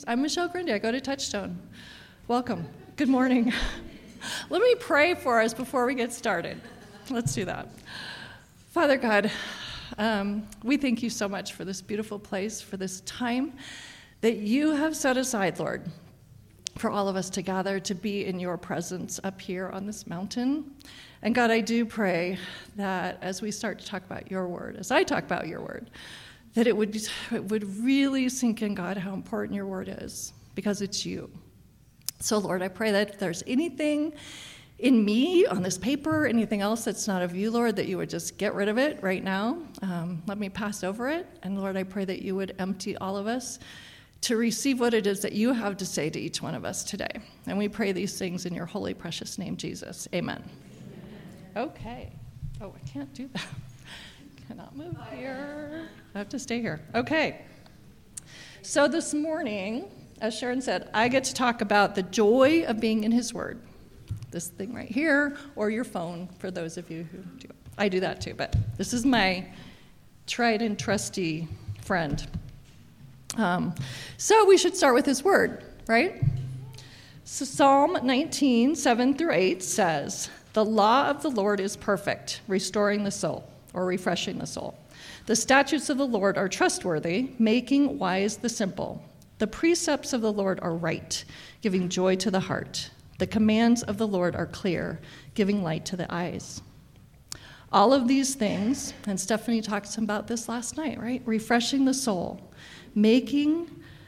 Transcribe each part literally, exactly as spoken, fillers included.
I'm Michelle Grundy. I go to Touchstone. Welcome. Good morning. Let me pray for us before we get started. Let's do that. Father God, um, we thank you so much for this beautiful place, for this time that you have set aside, Lord, for all of us to gather to be in your presence up here on this mountain. And God, I do pray that as we start to talk about your word, as I talk about your word, that it would, it would really sink in, God, how important your word is, because it's you. So, Lord, I pray that if there's anything in me on this paper, anything else that's not of you, Lord, that you would just get rid of it right now. Um, let me pass over it. And, Lord, I pray that you would empty all of us to receive what it is that you have to say to each one of us today. And we pray these things in your holy, precious name, Jesus. Amen. Okay. Oh, I can't do that. Cannot move here. I have to stay here. Okay. So this morning, as Sharon said, I get to talk about the joy of being in his word. This thing right here, or your phone, for those of you who do it. I do that too, but this is my tried and trusty friend. Um, so we should start with his word, right? So Psalm nineteen, seven through eight says, "The law of the Lord is perfect, restoring the soul," or refreshing the soul. "The statutes of the Lord are trustworthy, making wise the simple. The precepts of the Lord are right, giving joy to the heart. The commands of the Lord are clear, giving light to the eyes." All of these things, and Stephanie talked about this last night, right? Refreshing the soul, making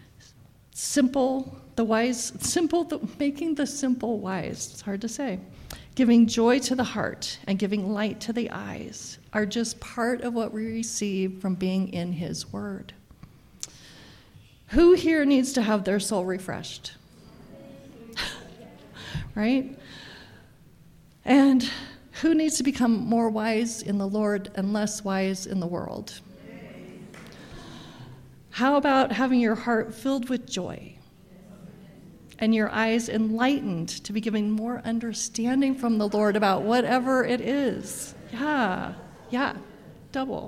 simple the wise, simple, the, making the simple wise. It's hard to say. Giving joy to the heart and giving light to the eyes are just part of what we receive from being in his word. Who here needs to have their soul refreshed? Right? And who needs to become more wise in the Lord and less wise in the world? How about having your heart filled with joy and your eyes enlightened to be giving more understanding from the Lord about whatever it is? Yeah, yeah, double.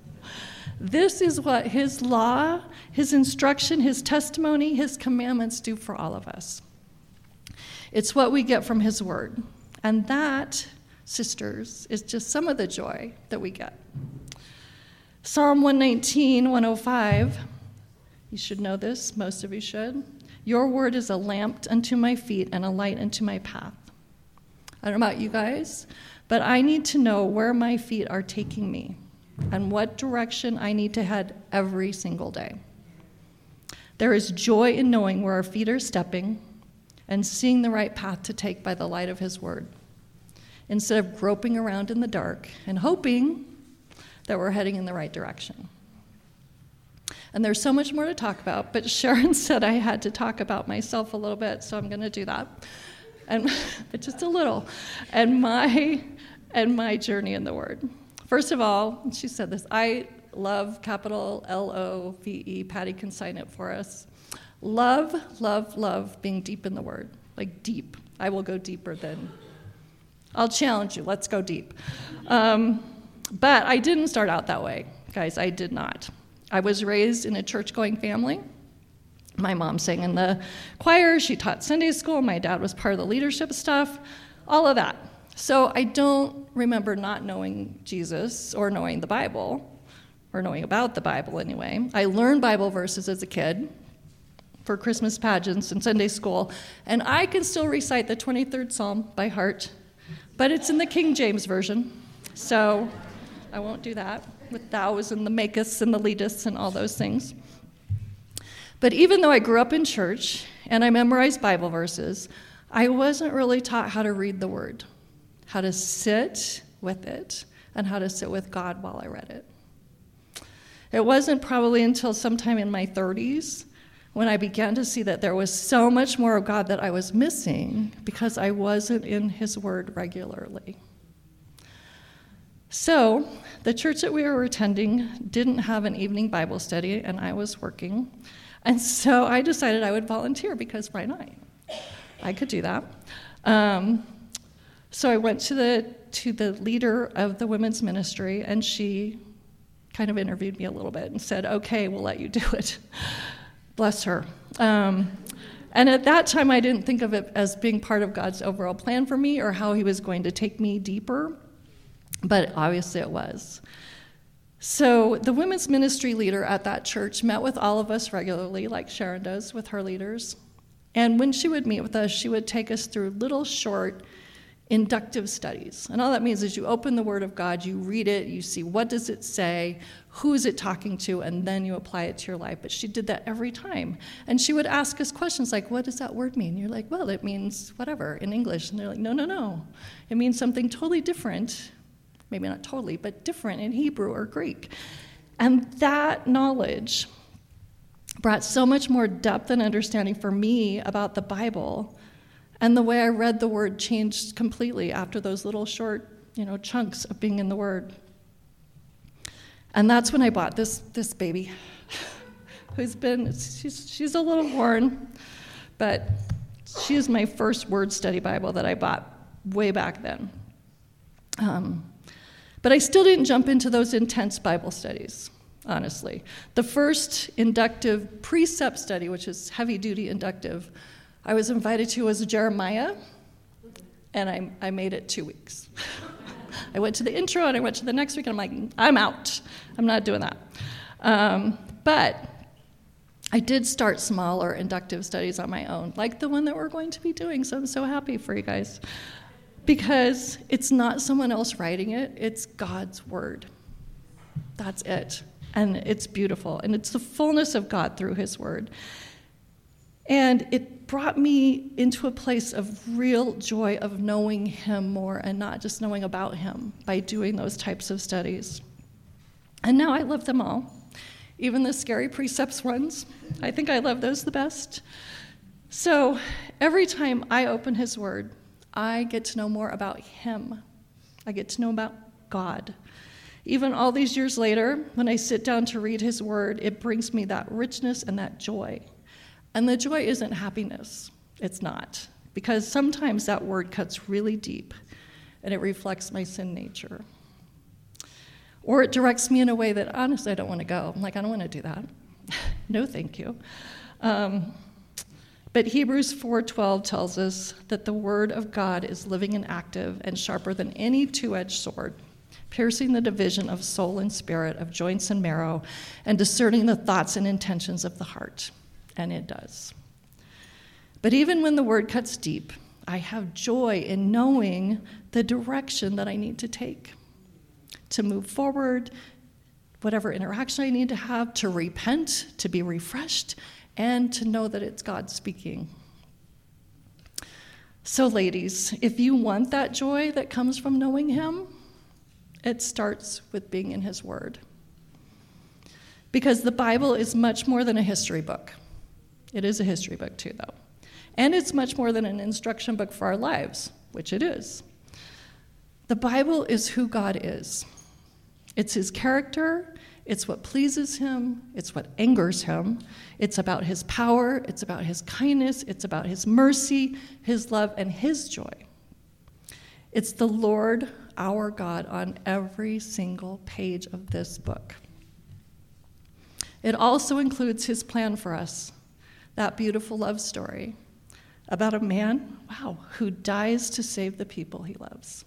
This is what his law, his instruction, his testimony, his commandments do for all of us. It's what we get from his word. And that, sisters, is just some of the joy that we get. Psalm one nineteen, one oh five, you should know this, most of you should. "Your word is a lamp unto my feet and a light unto my path." I don't know about you guys, but I need to know where my feet are taking me and what direction I need to head every single day. There is joy in knowing where our feet are stepping and seeing the right path to take by the light of his word, instead of groping around in the dark and hoping that we're heading in the right direction. And there's so much more to talk about, but Sharon said I had to talk about myself a little bit, so I'm going to do that, and but just a little, and my and my journey in the Word. First of all, she said this, I love, capital L O V E, Patty can sign it for us. Love, love, love being deep in the Word, like deep. I will go deeper than, I'll challenge you, let's go deep. Um, but I didn't start out that way, guys, I did not. I was raised in a church-going family. My mom sang in the choir, she taught Sunday school, my dad was part of the leadership stuff, all of that. So I don't remember not knowing Jesus or knowing the Bible, or knowing about the Bible anyway. I learned Bible verses as a kid for Christmas pageants and Sunday school, and I can still recite the twenty-third Psalm by heart, but it's in the King James Version, so I won't do that with thous and the makest and the leadest and all those things. But even though I grew up in church and I memorized Bible verses, I wasn't really taught how to read the Word, how to sit with it, and how to sit with God while I read it. It wasn't probably until sometime in my thirties when I began to see that there was so much more of God that I was missing because I wasn't in his word regularly. So the church that we were attending didn't have an evening Bible study, and I was working. And so I decided I would volunteer because why not? I could do that. Um, so I went to the to the leader of the women's ministry, and she kind of interviewed me a little bit and said, okay, we'll let you do it. Bless her. Um, and at that time, I didn't think of it as being part of God's overall plan for me or how he was going to take me deeper, but obviously it was. So the women's ministry leader at that church met with all of us regularly, like Sharon does with her leaders. And when she would meet with us, she would take us through little short inductive studies. And all that means is you open the Word of God, you read it, you see what does it say, who is it talking to, and then you apply it to your life. But she did that every time. And she would ask us questions like, what does that word mean? And you're like, well, it means whatever in English. And they're like, no, no, no. It means something totally different. Maybe not totally, but different in Hebrew or Greek. And that knowledge brought so much more depth and understanding for me about the Bible, and the way I read the Word changed completely after those little short, you know, chunks of being in the Word. And that's when I bought this this baby, who's been, she's, she's a little worn, but she is my first word study Bible that I bought way back then. Um, But I still didn't jump into those intense Bible studies, honestly. The first inductive precept study, which is heavy-duty inductive, I was invited to was Jeremiah, and I, I made it two weeks. I went to the intro, and I went to the next week, and I'm like, I'm out. I'm not doing that. Um, but I did start smaller inductive studies on my own, like the one that we're going to be doing, so I'm so happy for you guys. Because it's not someone else writing it, it's God's word. That's it. And it's beautiful. And it's the fullness of God through his word. And it brought me into a place of real joy of knowing him more and not just knowing about him by doing those types of studies. And now I love them all. Even the scary precepts ones. I think I love those the best. So every time I open his word, I get to know more about him. I get to know about God. Even all these years later, when I sit down to read his word, it brings me that richness and that joy. And the joy isn't happiness. It's not. Because sometimes that word cuts really deep, and it reflects my sin nature. Or it directs me in a way that, honestly, I don't want to go. I'm like, I don't want to do that. No, thank you. Um, But Hebrews four twelve tells us that the word of God is living and active and sharper than any two-edged sword, piercing the division of soul and spirit, of joints and marrow, and discerning the thoughts and intentions of the heart. And it does. But even when the word cuts deep, I have joy in knowing the direction that I need to take to move forward, whatever interaction I need to have, to repent, to be refreshed, and to know that it's God speaking. So ladies, if you want that joy that comes from knowing him, it starts with being in his word. Because the Bible is much more than a history book. It is a history book too, though. And it's much more than an instruction book for our lives, which it is. The Bible is who God is. It's his character. It's what pleases him. It's what angers him. It's about his power. It's about his kindness. It's about his mercy, his love, and his joy. It's the Lord, our God, on every single page of this book. It also includes his plan for us, that beautiful love story about a man, wow, who dies to save the people he loves.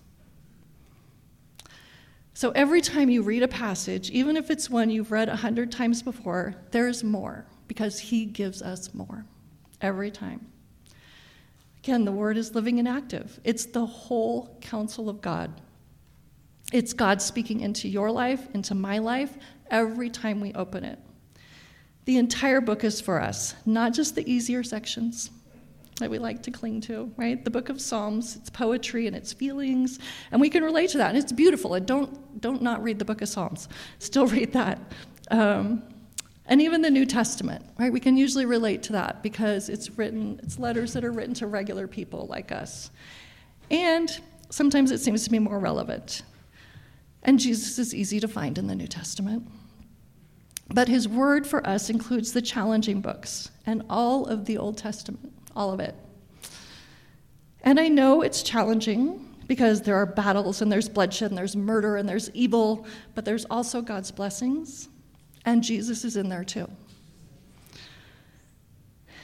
So every time you read a passage, even if it's one you've read a hundred times before, there's more, because he gives us more every time. Again, the word is living and active. It's the whole counsel of God. It's God speaking into your life, into my life, every time we open it. The entire book is for us, not just the easier sections that we like to cling to, right? The book of Psalms, it's poetry and it's feelings, and we can relate to that, and it's beautiful. And don't don't not read the book of Psalms. Still read that. Um, and even the New Testament, right? We can usually relate to that because it's written, it's letters that are written to regular people like us. And sometimes it seems to be more relevant. And Jesus is easy to find in the New Testament. But his word for us includes the challenging books and all of the Old Testament. All of it. And I know it's challenging because there are battles and there's bloodshed and there's murder and there's evil, but there's also God's blessings, and Jesus is in there too.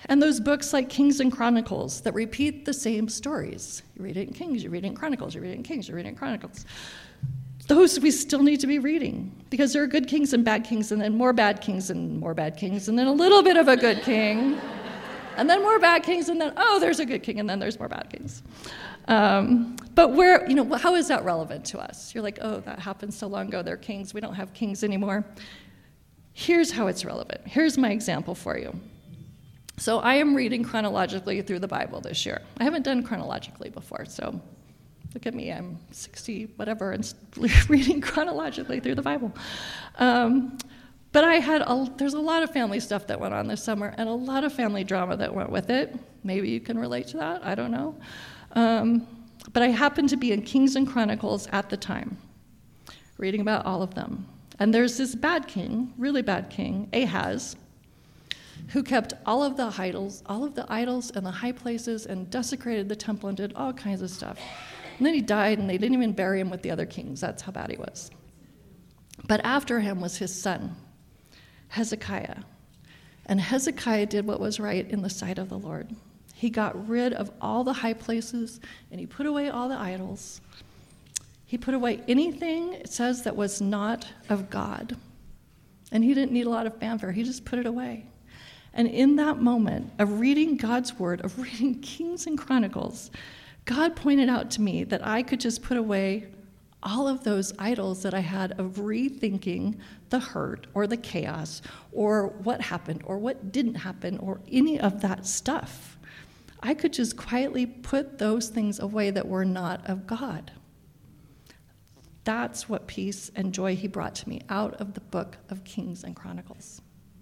And those books like Kings and Chronicles that repeat the same stories. You read it in Kings, you read it in Chronicles, you read it in Kings, you read it in Chronicles. Those we still need to be reading because there are good kings and bad kings and then more bad kings and more bad kings and then a little bit of a good king and then more bad kings and then, oh, there's a good king and then there's more bad kings. Um, but where, you know, how is that relevant to us? You're like, oh, that happened so long ago. They're kings. We don't have kings anymore. Here's how it's relevant. Here's my example for you. So I am reading chronologically through the Bible this year. I haven't done chronologically before, so look at me. I'm sixty, whatever, and reading chronologically through the Bible. Um, but I had a, there's a lot of family stuff that went on this summer, and a lot of family drama that went with it. Maybe you can relate to that. I don't know. Um, but I happened to be in Kings and Chronicles at the time, reading about all of them. And there's this bad king, really bad king, Ahaz, who kept all of the idols, all of the idols and the high places and desecrated the temple and did all kinds of stuff. And then he died, and they didn't even bury him with the other kings. That's how bad he was. But after him was his son, Hezekiah. And Hezekiah did what was right in the sight of the Lord. He got rid of all the high places, and he put away all the idols. He put away anything, it says, that was not of God. And he didn't need a lot of fanfare. He just put it away. And in that moment of reading God's word, of reading Kings and Chronicles, God pointed out to me that I could just put away all of those idols that I had of rethinking the hurt or the chaos or what happened or what didn't happen or any of that stuff. I could just quietly put those things away that were not of God. That's what peace and joy he brought to me out of the book of Kings and Chronicles.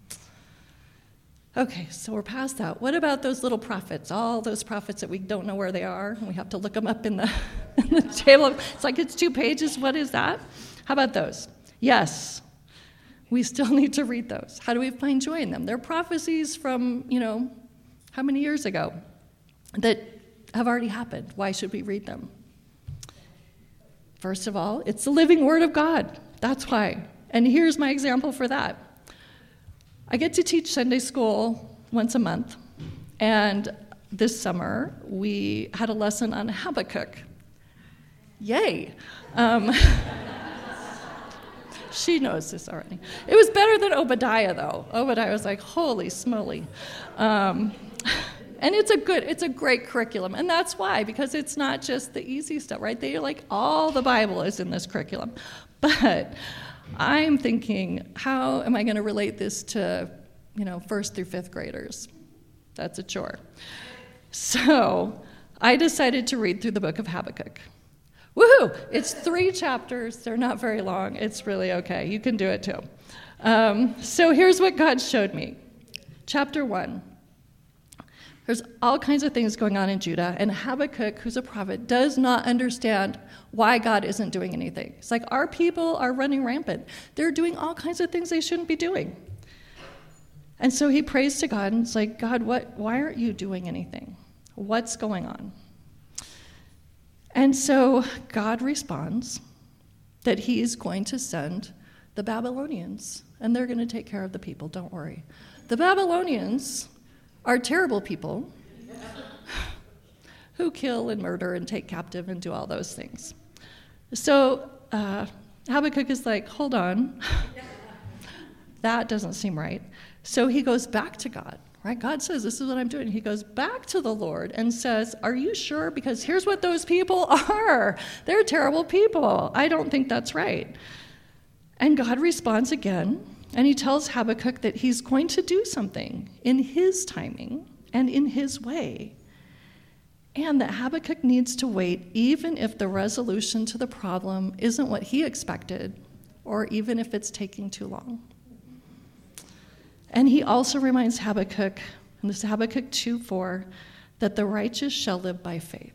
Okay, so we're past that. What about those little prophets, all those prophets that we don't know where they are, and we have to look them up in the, in the table? It's like it's two pages. What is that? How about those? Yes, we still need to read those. How do we find joy in them? They're prophecies from, you know, how many years ago that have already happened. Why should we read them? First of all, it's the living word of God. That's why. And here's my example for that. I get to teach Sunday school once a month, and this summer we had a lesson on Habakkuk. Yay! Um, she knows this already. It was better than Obadiah, though. Obadiah was like, holy smoly. Um, and it's a good, it's a great curriculum, and that's why, because it's not just the easy stuff, right? They're like, all the Bible is in this curriculum. But I'm thinking, how am I going to relate this to, you know, first through fifth graders? That's a chore. So I decided to read through the book of Habakkuk. Woohoo! It's three chapters. They're not very long. It's really okay. You can do it too. Um, so here's what God showed me. Chapter one. There's all kinds of things going on in Judah, and Habakkuk, who's a prophet, does not understand why God isn't doing anything. It's like our people are running rampant. They're doing all kinds of things they shouldn't be doing. And so he prays to God, and it's like, God, what? Why aren't you doing anything? What's going on? And so God responds that he is going to send the Babylonians, and they're going to take care of the people, don't worry. The Babylonians are terrible people who kill and murder and take captive and do all those things. So uh, Habakkuk is like, hold on. That doesn't seem right. So he goes back to God, right? God says, this is what I'm doing. He goes back to the Lord and says, are you sure? Because here's what those people are. They're terrible people. I don't think that's right. And God responds again. And he tells Habakkuk that he's going to do something in his timing and in his way. And that Habakkuk needs to wait even if the resolution to the problem isn't what he expected, or even if it's taking too long. And he also reminds Habakkuk, and this is Habakkuk two four, that the righteous shall live by faith.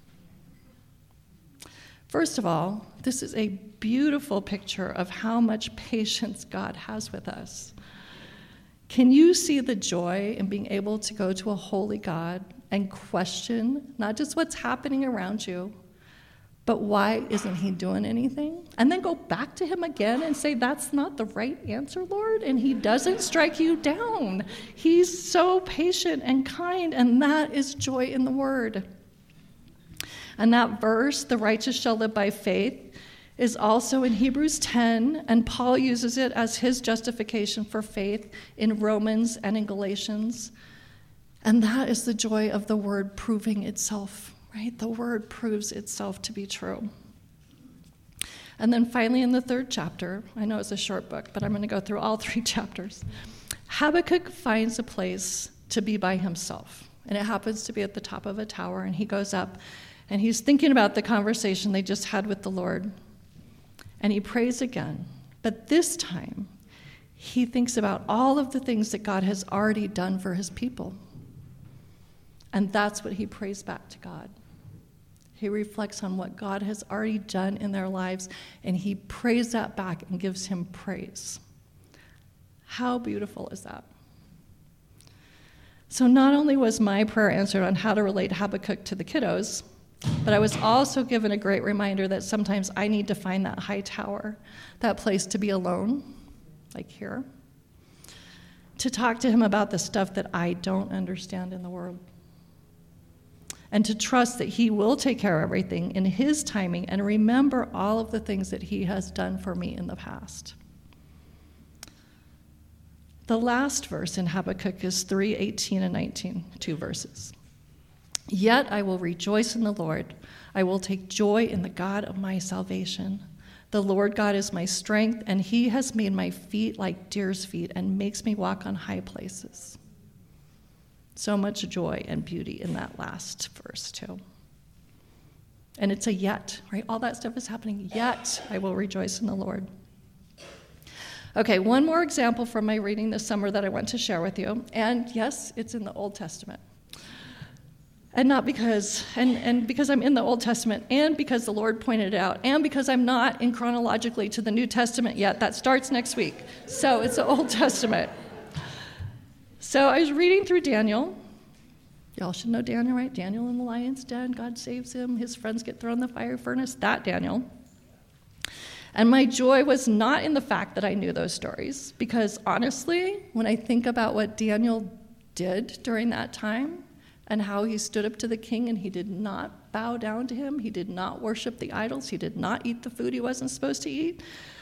First of all, this is a beautiful picture of how much patience God has with us. Can you see the joy in being able to go to a holy God and question not just what's happening around you, But why isn't he doing anything? And then go back to him again and say, that's not the right answer, Lord. And he doesn't strike you down. He's so patient and kind, and that is joy in the word. And that verse, the righteous shall live by faith, is also in Hebrews ten, and Paul uses it as his justification for faith in Romans and in Galatians. And that is the joy of the word proving itself. Right? The word proves itself to be true. And then finally in the third chapter, I know it's a short book, but I'm going to go through all three chapters. Habakkuk finds a place to be by himself. And it happens to be at the top of a tower. And he goes up and he's thinking about the conversation they just had with the Lord. And he prays again. But this time, he thinks about all of the things that God has already done for his people. And that's what he prays back to God. He reflects on what God has already done in their lives, and he prays that back and gives him praise. How beautiful is that? So not only was my prayer answered on how to relate Habakkuk to the kiddos, but I was also given a great reminder that sometimes I need to find that high tower, that place to be alone, like here, to talk to him about the stuff that I don't understand in the world. And to trust that he will take care of everything in his timing and remember all of the things that he has done for me in the past. The last verse in Habakkuk is three eighteen and nineteen, two verses. Yet I will rejoice in the Lord. I will take joy in the God of my salvation. The Lord God is my strength, and he has made my feet like deer's feet and makes me walk on high places. So much joy and beauty in that last verse, too. And it's a yet, right? All that stuff is happening, yet I will rejoice in the Lord. Okay, one more example from my reading this summer that I want to share with you. And yes, it's in the Old Testament. And not because, and, and because I'm in the Old Testament, and because the Lord pointed it out, and because I'm not in chronologically to the New Testament yet. That starts next week. So it's the Old Testament. So I was reading through Daniel. Y'all should know Daniel, right? Daniel in the lion's den. God saves him. His friends get thrown in the fire furnace. That Daniel. And my joy was not in the fact that I knew those stories, because honestly, when I think about what Daniel did during that time and how he stood up to the king and he did not bow down to him, he did not worship the idols, he did not eat the food he wasn't supposed to eat,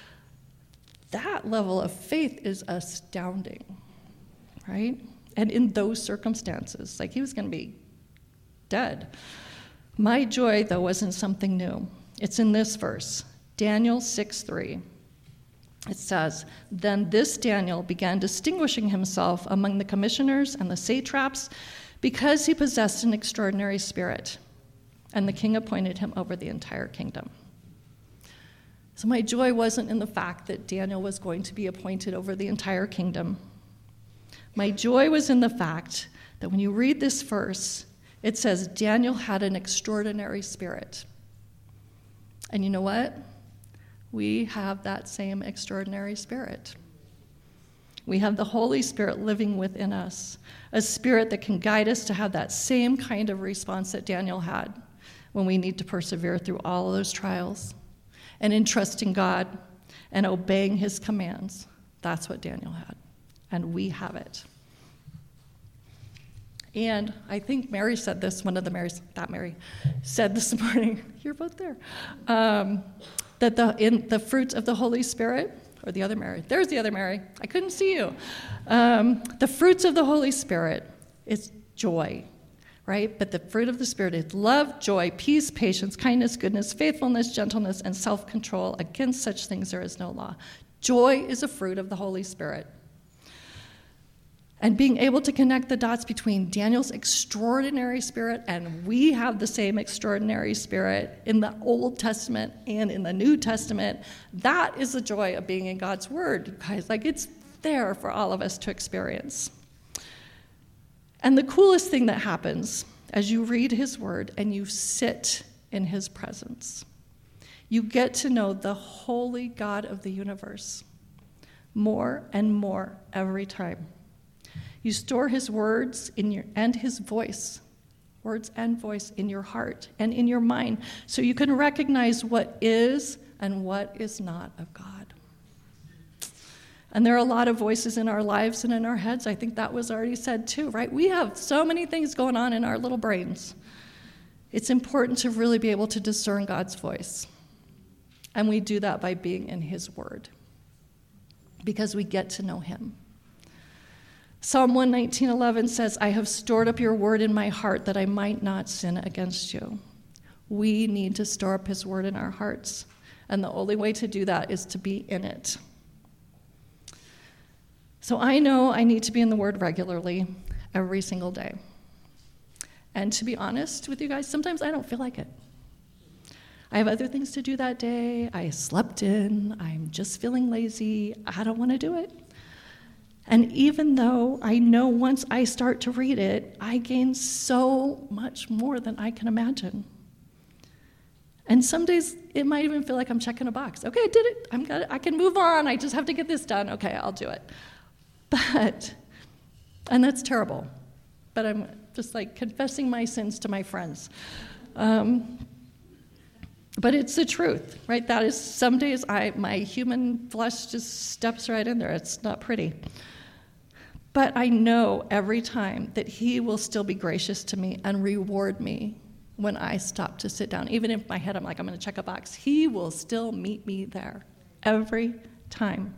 that level of faith is astounding. Right? And in those circumstances, like he was going to be dead. My joy, though, wasn't something new. It's in this verse, Daniel six three. It says, Then this Daniel began distinguishing himself among the commissioners and the satraps because he possessed an extraordinary spirit, and the king appointed him over the entire kingdom. So my joy wasn't in the fact that Daniel was going to be appointed over the entire kingdom. My joy was in the fact that when you read this verse, it says Daniel had an extraordinary spirit. And you know what? We have that same extraordinary spirit. We have the Holy Spirit living within us, a spirit that can guide us to have that same kind of response that Daniel had when we need to persevere through all of those trials and in trusting God and obeying his commands. That's what Daniel had. And we have it. And I think Mary said this, one of the Marys, that Mary, said this morning, you're both there, um, that the in the fruits of the Holy Spirit, or the other Mary, there's the other Mary, I couldn't see you. Um, the fruits of the Holy Spirit is joy, right? But the fruit of the Spirit is love, joy, peace, patience, kindness, goodness, faithfulness, gentleness, and self-control. Against such things there is no law. Joy is a fruit of the Holy Spirit. And being able to connect the dots between Daniel's extraordinary spirit and we have the same extraordinary spirit in the Old Testament and in the New Testament, that is the joy of being in God's Word, guys. Like, it's there for all of us to experience. And the coolest thing that happens as you read his Word and you sit in his presence, you get to know the holy God of the universe more and more every time. You store his words in your and his voice words and voice in your heart and in your mind, so you can recognize what is and what is not of God. And there are a lot of voices in our lives and in our heads. I think that was already said too, right? We have so many things going on in our little brains. It's important to really be able to discern God's voice. And we do that by being in his word, because we get to know him. Psalm one nineteen eleven says, I have stored up your word in my heart that I might not sin against you. We need to store up his word in our hearts. And the only way to do that is to be in it. So I know I need to be in the word regularly, every single day. And to be honest with you guys, sometimes I don't feel like it. I have other things to do that day. I slept in. I'm just feeling lazy. I don't want to do it. And even though I know once I start to read it, I gain so much more than I can imagine. And some days it might even feel like I'm checking a box. Okay, I did it. I'm gonna, I can move on. I just have to get this done. Okay, I'll do it. But, and that's terrible, but I'm just like confessing my sins to my friends. Um, but it's the truth, right? That is, some days I my human flesh just steps right in there. It's not pretty. But I know every time that he will still be gracious to me and reward me when I stop to sit down. Even if in my head I'm like, I'm going to check a box, he will still meet me there every time.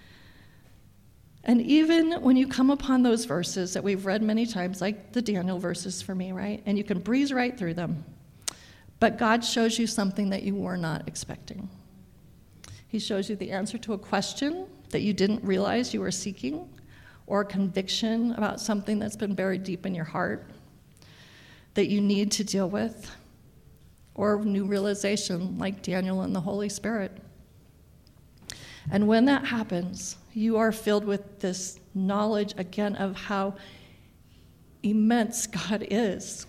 And even when you come upon those verses that we've read many times, like the Daniel verses for me, right? And you can breeze right through them. But God shows you something that you were not expecting. He shows you the answer to a question that you didn't realize you were seeking, or a conviction about something that's been buried deep in your heart that you need to deal with, or new realization like Daniel and the Holy Spirit. And when that happens, you are filled with this knowledge again of how immense God is.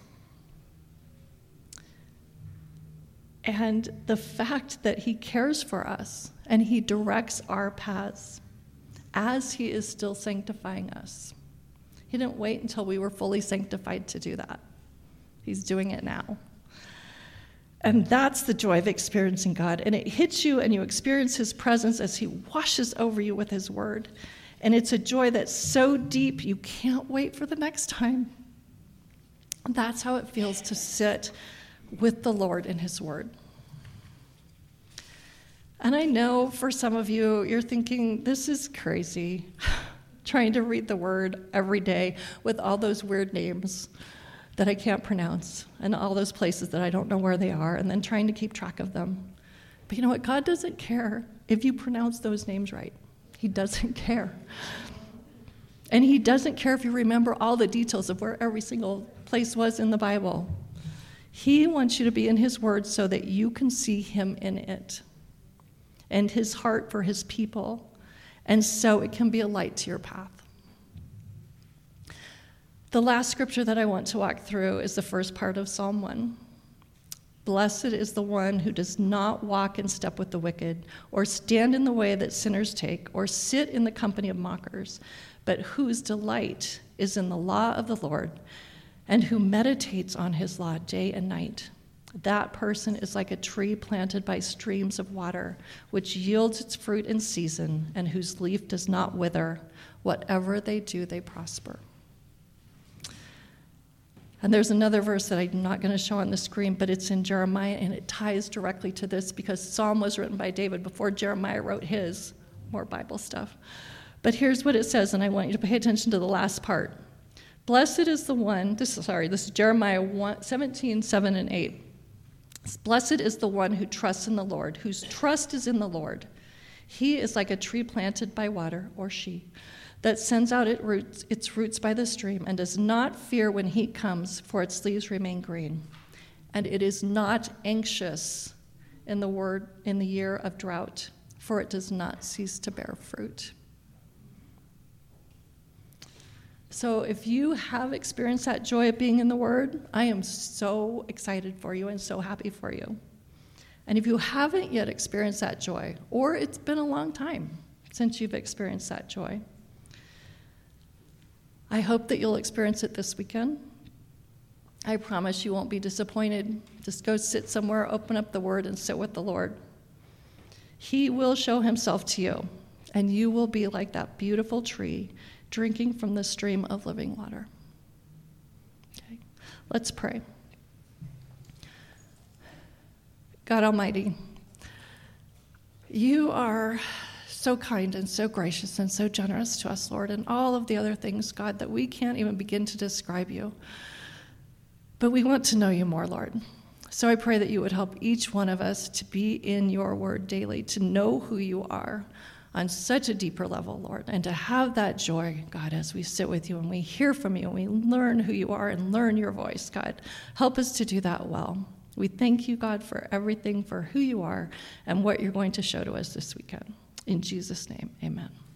And the fact that he cares for us and he directs our paths as he is still sanctifying us. He didn't wait until we were fully sanctified to do that. He's doing it now. And that's the joy of experiencing God. And it hits you and you experience his presence as he washes over you with his word. And it's a joy that's so deep you can't wait for the next time. And that's how it feels to sit with the Lord in his word. And I know for some of you, you're thinking, this is crazy, trying to read the word every day with all those weird names that I can't pronounce, and all those places that I don't know where they are, and then trying to keep track of them. But you know what? God doesn't care if you pronounce those names right. He doesn't care. And he doesn't care if you remember all the details of where every single place was in the Bible. He wants you to be in his word so that you can see him in it, and his heart for his people, and so it can be a light to your path. The last scripture that I want to walk through is the first part of Psalm one. Blessed is the one who does not walk in step with the wicked, or stand in the way that sinners take, or sit in the company of mockers, but whose delight is in the law of the Lord, and who meditates on his law day and night. That person is like a tree planted by streams of water, which yields its fruit in season, and whose leaf does not wither. Whatever they do, they prosper. And there's another verse that I'm not going to show on the screen, but it's in Jeremiah, and it ties directly to this because Psalm was written by David before Jeremiah wrote his, more Bible stuff. But here's what it says, and I want you to pay attention to the last part. Blessed is the one, this is, sorry, this is Jeremiah seventeen, seven and eight. Blessed is the one who trusts in the Lord, whose trust is in the Lord. He is like a tree planted by water, or she, that sends out its roots, its roots by the stream and does not fear when heat comes, for its leaves remain green. And it is not anxious in the word in the year of drought, for it does not cease to bear fruit. So if you have experienced that joy of being in the Word, I am so excited for you and so happy for you. And if you haven't yet experienced that joy, or it's been a long time since you've experienced that joy, I hope that you'll experience it this weekend. I promise you won't be disappointed. Just go sit somewhere, open up the Word, and sit with the Lord. He will show himself to you, and you will be like that beautiful tree drinking from the stream of living water. Okay, let's pray. God Almighty, you are so kind and so gracious and so generous to us, Lord, and all of the other things, God, that we can't even begin to describe you. But we want to know you more, Lord. So I pray that you would help each one of us to be in your word daily, to know who you are on such a deeper level, Lord, and to have that joy, God, as we sit with you and we hear from you and we learn who you are and learn your voice, God. Help us to do that well. We thank you, God, for everything, for who you are and what you're going to show to us this weekend. In Jesus' name, amen.